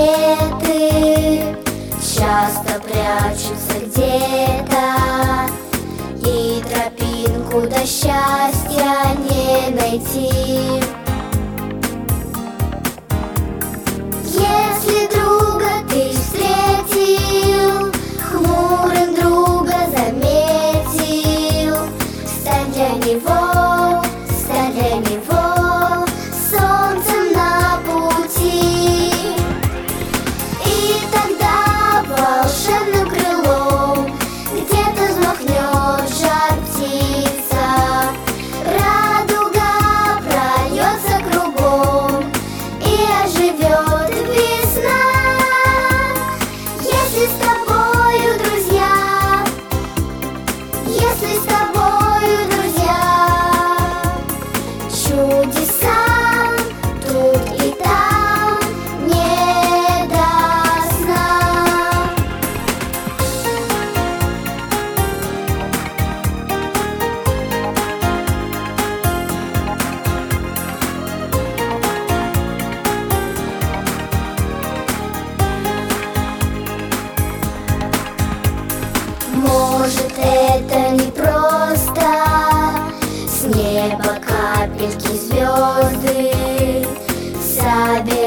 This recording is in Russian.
кометы часто прячутся где-то, и тропинку до счастья не найти. Если друга ты встретил, хмурым друга заметил, стань для него солнцем на пути. И тогда волшебным крылом где-то взмахнет жар-птица, радуга прольется кругом и оживет весна. Если с тобою друзья, если с тобою друзья, чудеса тут и там не до сна. Может, это не просто с неба капельки звезды собираются